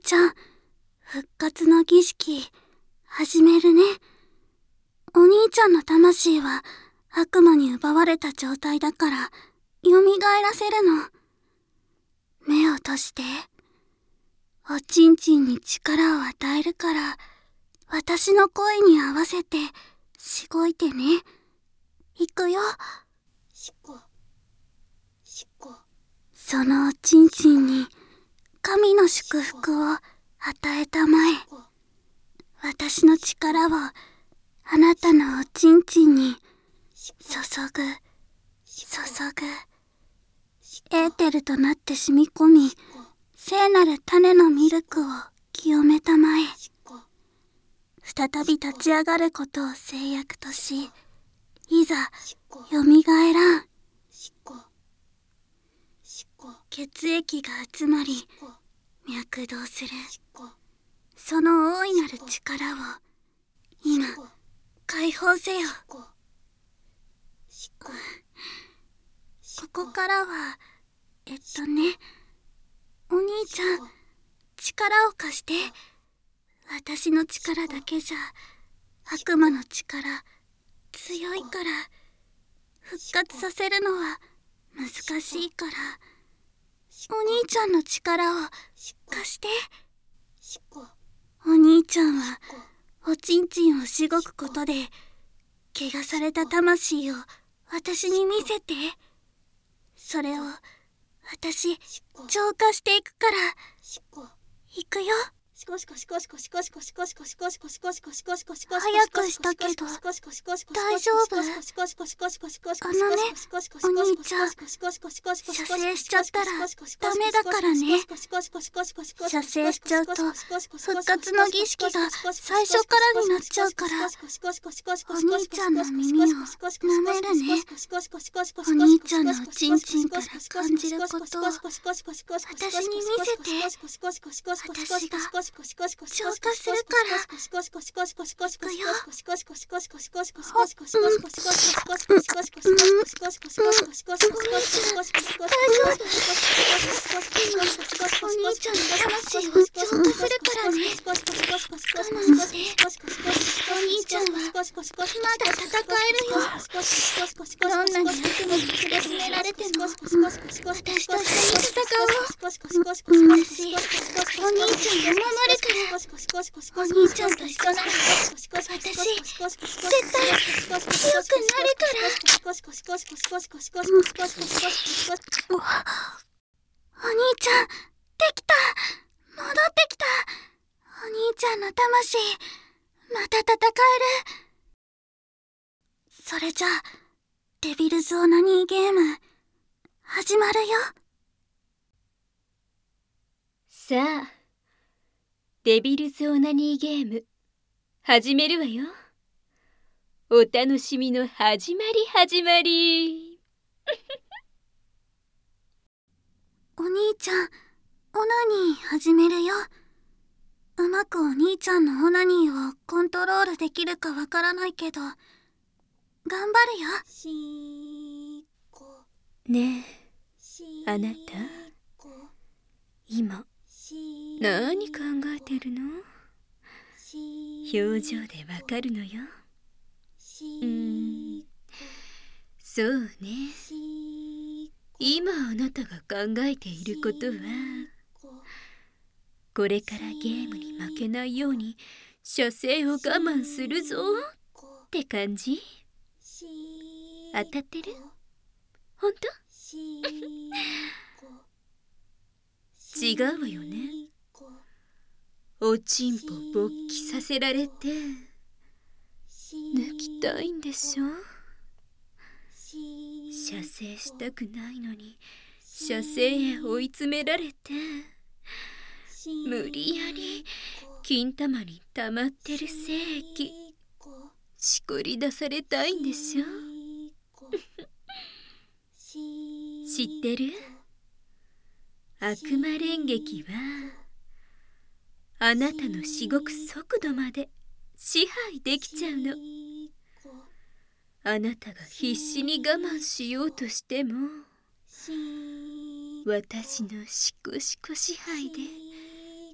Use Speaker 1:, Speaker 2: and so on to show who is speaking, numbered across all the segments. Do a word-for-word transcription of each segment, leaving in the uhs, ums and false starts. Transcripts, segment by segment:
Speaker 1: ちゃん、復活の儀式始めるね。お兄ちゃんの魂は悪魔に奪われた状態だから蘇らせるの。目を閉じて。おちんちんに力を与えるから、私の声に合わせてしごいてね。いくよ。
Speaker 2: しこしこ。
Speaker 1: そのおちんちんに神の祝福を与えたまえ。私の力をあなたのおちんちんに注ぐ、注ぐ。エーテルとなって染み込み、聖なる種のミルクを清めたまえ。再び立ち上がることを制約とし、いざよみがえらん。血液が集まり脈動する。その大いなる力を今解放せよ。ここからはえっとね、お兄ちゃん、力を貸して。私の力だけじゃ悪魔の力強いから、復活させるのは難しいから、お兄ちゃんの力を貸して。お兄ちゃんはおちんちんをしごくことで怪我された魂を私に見せて。それを私浄化していくから。いくよ。早くしたけど大丈夫？あのね、お兄ちゃん、射精しちゃったらダメだからね。射精しちゃうと復活の儀式が最初からになっちゃうから、お兄ちゃんの耳を舐めるね。お兄ちゃんのおちんちんから感じることを私に見せて。私が浄化するから。いくよ。お兄ちゃんの魂を浄化するからね。我慢して。お兄ちゃんはまだ戦えるよ。どんなに悪魔に苦しめられても私と一緒に戦おう。私、お兄ちゃんを守るから。お兄ちゃんと一緒なら私、絶対強くなるから。お兄ちゃん、できた。戻ってきた。お兄ちゃんの魂、また戦える。それじゃあ、デビルズオナニーゲーム、始まるよ。
Speaker 3: さあ、デビルズオナニーゲーム始めるわよ。お楽しみの始まり始まり。
Speaker 1: お兄ちゃん、オナニー始めるよ。うまくお兄ちゃんのオナニーをコントロールできるかわからないけど、頑張るよ。
Speaker 3: ねえ、あなた、今何考えてるの？表情でわかるのよ。うーん、そうね。今あなたが考えていることは、これからゲームに負けないように射精を我慢するぞって感じ？当たってる？ほんと？違うわよね。おちんぽ勃起させられて抜きたいんでしょ？射精したくないのに射精へ追い詰められて、無理やり金玉に溜まってる精液しこり出されたいんでしょ？知ってる？悪魔連撃はあなたのしごく速度まで支配できちゃうの。あなたが必死に我慢しようとしても、私のシコシコ支配で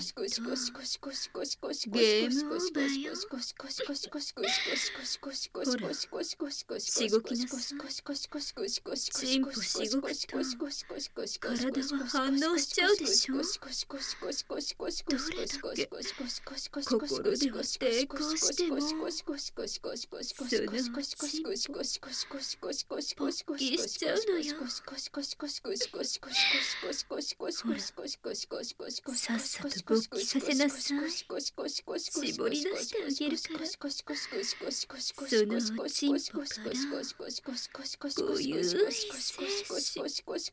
Speaker 3: ゲームオーバーよ。ほら、しごきなさい。チンポしごくと体は反応しちゃうでしょ。どれだけ心では抵抗しても、そのうち勃起しちゃうのよ。ほら、さっさと勃起させなさい。絞り出してあげるから。そのおちんぽからごゆるい摂取。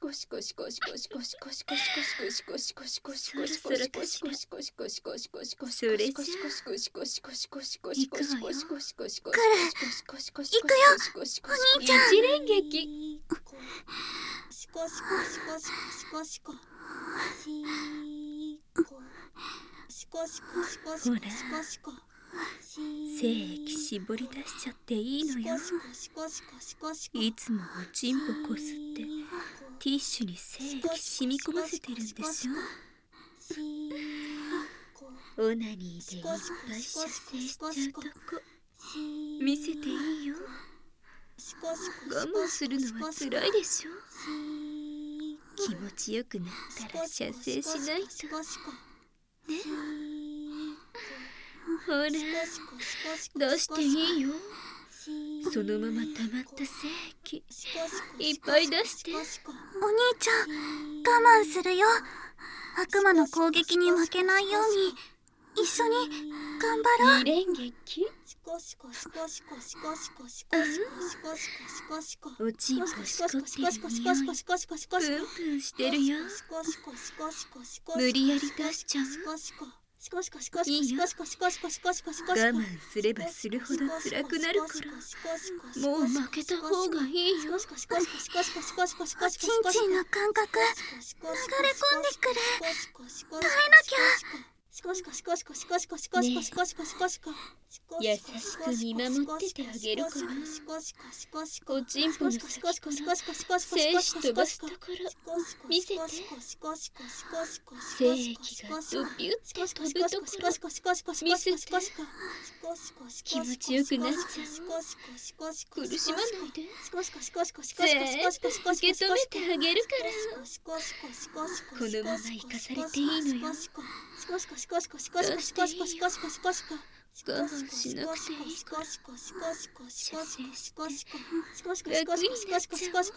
Speaker 3: そろそろかしら。それじゃあ行くわよ。
Speaker 1: 来る。行くよ、お兄ちゃん。
Speaker 3: 一連撃。
Speaker 2: シコシコシコシコシコシコシコシコシコシコシコシコ
Speaker 3: 精液絞り出しちゃっていいのよ。いつもおちんぽこすってティッシュに精液染み込ませてるんでしょ。オナニーでいっぱい射精しちゃうとこ見せていいよ。我慢するのはつらいでしょ。気持ちよくなったら射精しないとね。ほら、出していいよ。そのまま溜まった精液いっぱい出して。
Speaker 1: お兄ちゃん、我慢するよ。悪魔の攻撃に負けないように一緒に頑張ろう。
Speaker 3: 二連撃。おちんぽしこってる匂いプンプンしてるよ。無理やり出しちゃう。いいよ。我慢すればするほど辛くなるからもう負けた方がいいよ。
Speaker 1: おちんちんの感覚流れ込んでくる。耐えなきゃ。
Speaker 3: ねえ、優しく見守っててあげるから。おちんぽの先から精子飛ばすところ見せて。精液がドビュって飛ぶところ見せて。気持ちよくなっちゃう。苦しまないで。全部受け止めてあげるから。このまま生かされていいのよ。出していいよ。我慢しなくていいから射精して楽になっちゃおう。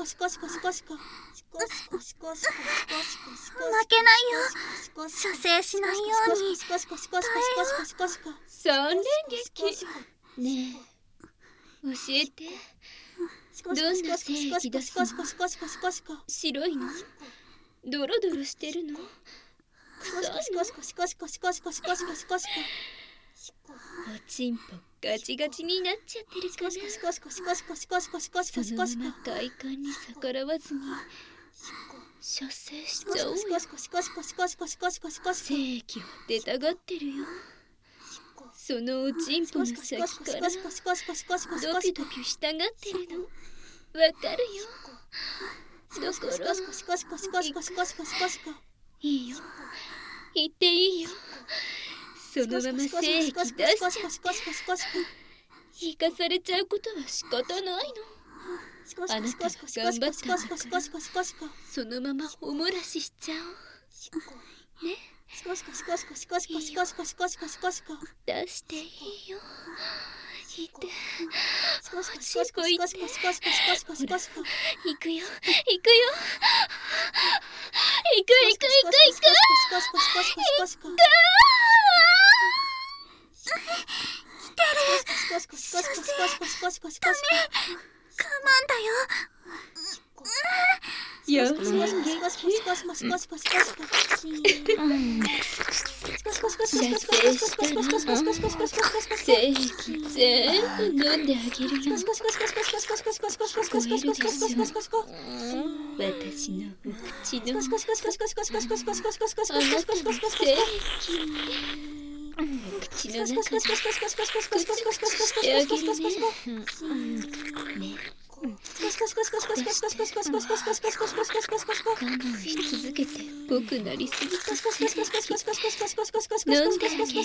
Speaker 1: 負けないよ。射精しないように耐えよう。
Speaker 3: 三連撃。ねえ、教えて。どんな精液出すの？白いの？ドロドロしてるの？おちんぽガチガチになっちゃってるかな。そのまま快感に逆らわずに射精しちゃおうよ。精液は出たがってるよ。そのおちんぽの先からドピュドピュしたがってるのわかるよ。だからいいよ、言っていいよ。そのまま精液出しちゃって生かされちゃうことは仕方ないの。あなたが頑張ったんだからそのままおもらししちゃおうね。いいよ、出していいよ。いて、おちんぽいて。ほら、行くよ、行くよ。行く行く行く行く。行く。射精ダメ。我慢だよ。 よ
Speaker 2: シコシコシコシコシコシコシコシコシコシ
Speaker 3: 精液全部飲んであげるよ。聞こえるでしょ。私のお口のあなたの精液お口の中でクチクチしてあげるね。ね我慢し続けて僕なりすぎた精液飲んであげる。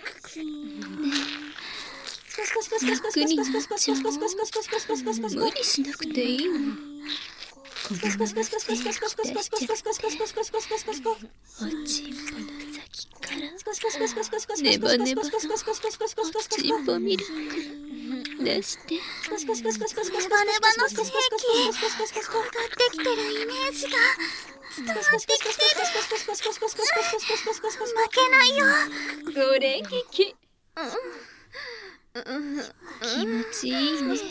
Speaker 3: 楽になっちゃう。無理しなくていいの。このまま精液出しちゃっておちんぽの先からネバネバのおちんぽミルク出して
Speaker 1: ネバネバの精液上がってきてるイメージが伝わってきてる。負けないよ。
Speaker 3: これ劇気持ちいいね。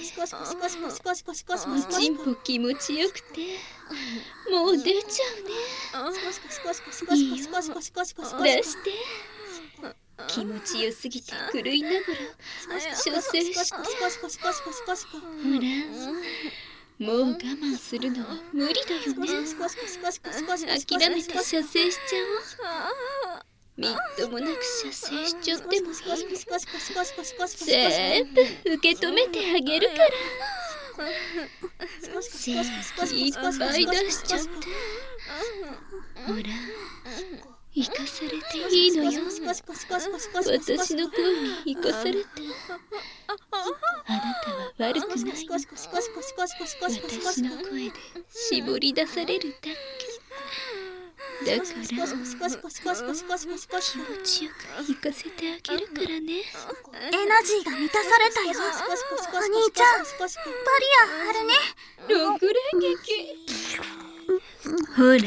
Speaker 3: おちんぽ気持ちよくてもう出ちゃうね。いいよ出して気持ちよすぎて狂いながら射精して。ほらもう我慢するのは無理だよね。諦めて射精しちゃおう。みっともなく射精しちゃっても全部受け止めてあげるから。精液いっぱい出しちゃってほら生かされていいのよ。私の声に生かされてあなたは悪くないの。私の声で絞り出されるだけだから気持ちよく行かせてあげるからね。
Speaker 1: エナジーが満たされたよ。お兄ちゃんバリアあるね。
Speaker 3: 六連撃ほら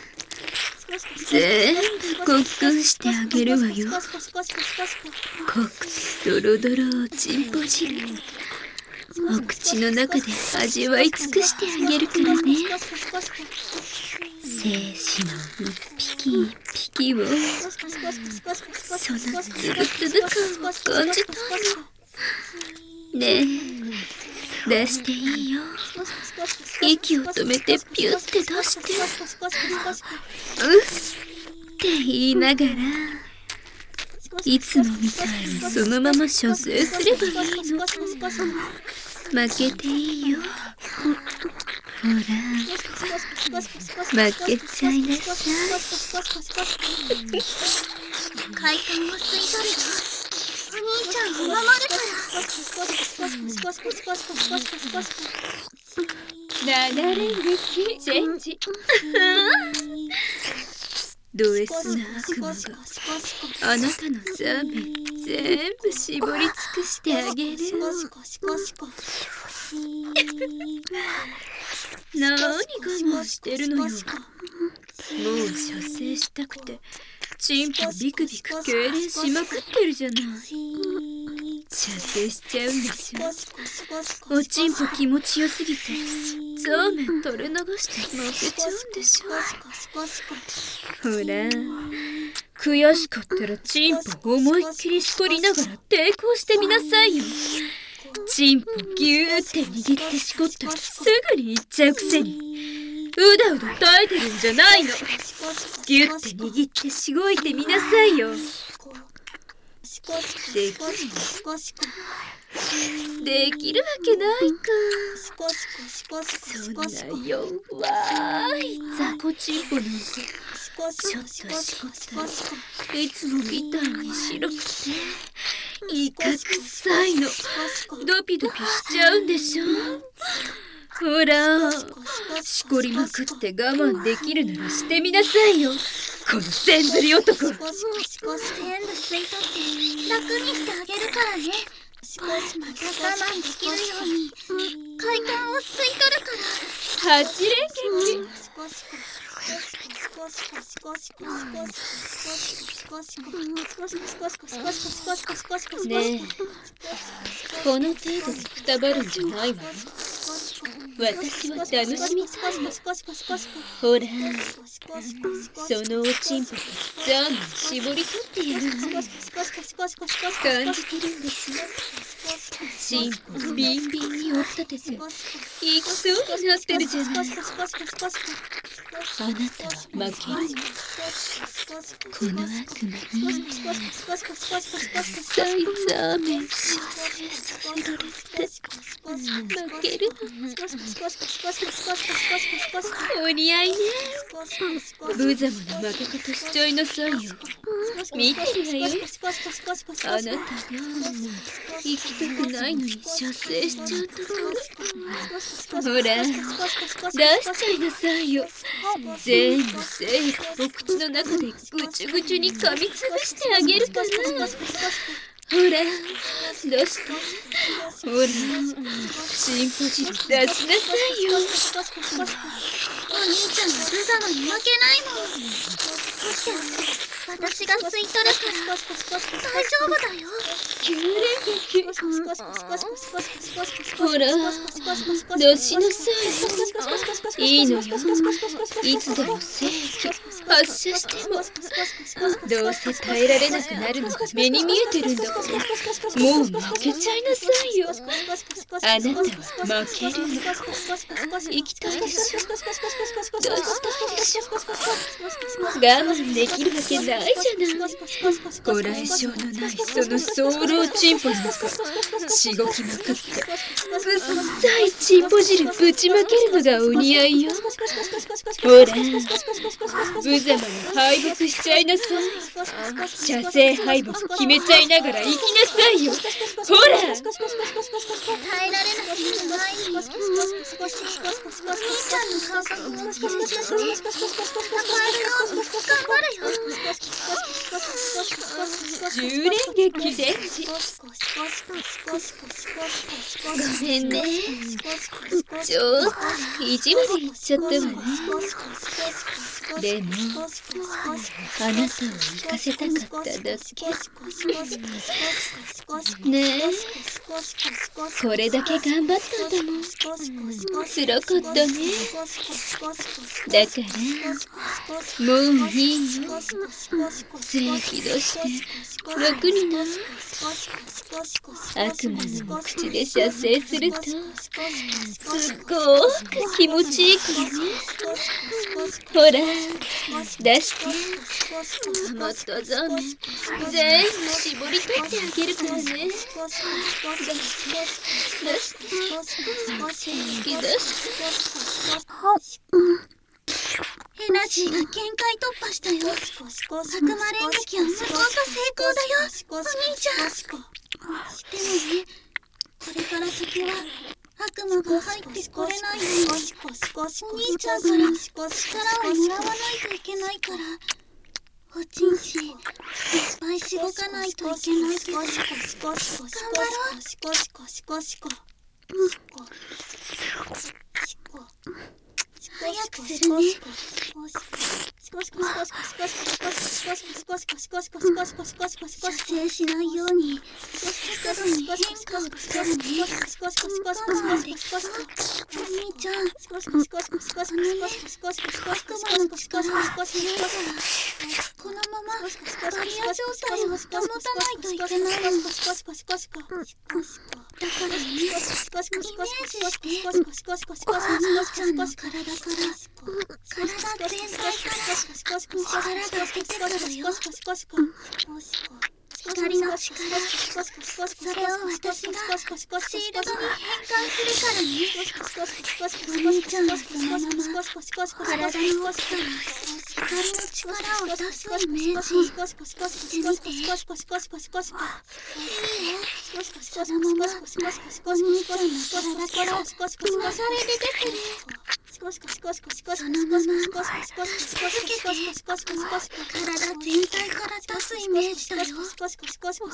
Speaker 3: 全部ごっくんしてあげるわよ。濃くてドロドロおちんぽ汁お口の中で味わい尽くしてあげるからね。精子の一匹一匹をそのつぶつぶ感を感じたいの。ねえ出していいよ。息を止めてピュッて出してうっって言いながらいつもみたいにそのまま射精すればいいの。負けていいよ。ほら負けちゃいなさい。
Speaker 1: 快感を吸い取るよ。お兄ちゃんを守るから。
Speaker 3: なな連撃チェンジド S な悪魔があなたのザーメン全部絞り尽くしてあげる。何我慢してるのよ。もう射精したくてチンポビクビク痙攣しまくってるじゃない。射精しちゃうんでしょ。おちんぽ気持ちよすぎてザーメン垂れ流して負けちゃうんでしょ。ほら悔しかったらチンポ思いっきりしこりながら抵抗してみなさいよ。チンポギューって握ってしこったらすぐに行っちゃうくせにうだうだ耐えてるんじゃないの。ギュッて握ってしごいてみなさいよ。できるできるわけないか。そんな弱い雑魚チンポなんてちょっとしこったらいつもみたいに白くてイカ臭いの。ドピドピしちゃうんでしょ。ほらしこりまくって我慢できるならしてみなさいよ。このせんずり男。全部
Speaker 1: 吸い取って楽にしてあげるからね。また我慢できるように快感を吸い取るから。
Speaker 3: はち連撃ねえこの程度でくたばるんじゃないわよ。 私は楽しみたいの。ほら、そのおちんぽとザーメン絞り取ってやるわ。感じてるんですよ。チンポビンビンに追っ立てて行きそうになってるじゃない。あなたは負けるの。この悪魔にサイザーメン射精させられて負けるの。お似合いね。無様な負け方しちゃいなさいよ。見てるわよ。あなたが行きたくないのに射精しちゃうところ。ほら、出しちゃいなさいよ。全部精液お口の中でぐちゅぐちゅに噛みつぶしてあげるから。ほら、出して。ほら、チンポ汁出しなさいよ。
Speaker 1: お兄ちゃんは無様に負けないもん。私が吸い取るから大丈夫だよ。
Speaker 3: 急連撃。ほら、出しなさい。いいのよ。いつでも精液発射しても。どうせ耐えられなくなるのが目に見えてるんだから、もう負けちゃいなさいよ。あなたは負けるの。行きたいでしょ。出したいでしょ。我慢できるわけないじゃない。ご来性のないその早漏チンポなんかしごきまくってぶっさいチンポ汁ぶちまけるのがお似合いよ。ほら、無様に敗北しちゃいなさい。射精敗北決めちゃいながら行きなさいよ。ほら、
Speaker 1: 耐えられなくない。お兄ちゃんの感覚を受け入れて戦えるように頑張るよ。
Speaker 3: じゅう連撃でごめんね。ちょっと意地悪言っちゃったわね。でもあなたを行かせたかっただけね。えこれだけ頑張ったんだもん。辛かったね。だからもういいよ。精液出して楽になる。悪魔の口で射精するとすっごく気持ちいいからね。ほら、出して。余ったザーメン全部絞り取ってあげるからね。出して出して精液出して。
Speaker 1: エナジーが限界突破したよ。悪魔連撃は無効化成功だよ、お兄ちゃん。でもね、これから先は悪魔が入ってこれないようにお兄ちゃんから力をもらわないといけないから、おちんちいっぱいしごかないといけないけど、頑張ろう。早くするね。射精しないように角度に変化をつけるね。我慢できそう？お兄ちゃん、あのね、悪魔の力を強いからこのままバリア状態を保たないといけないの。だからね、イメージしてお兄ちゃんの体から体全体から力が出てくるよ。光の力、それを私がシールドに変換するからね。お兄ちゃんはそのまま体の奥から光の力を出すイメージしてみて。いいよ、そのままお兄ちゃんの体から噂で出てくる。そのまま続けて体全体から出すイメージだよ。いっぱい出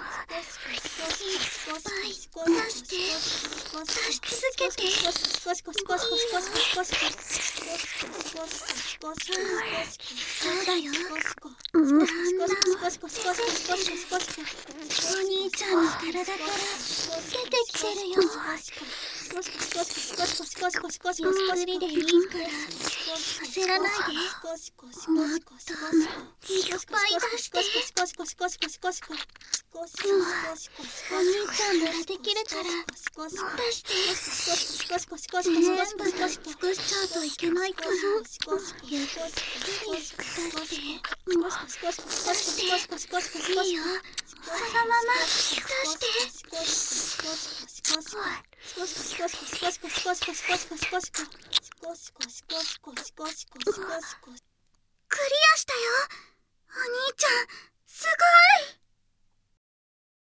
Speaker 1: して出し続けて。いいよ、そうだよ。だんだん出てきてお兄ちゃんの体から出てきてるよ。 無理でいいから焦らないで。もっといっぱい出して。お兄ちゃんならできるから出して。全部出し尽くしちゃうといけないからゆっくり出して出していいよ。そのまま出して。クリアしたよ。お兄ちゃんすごい。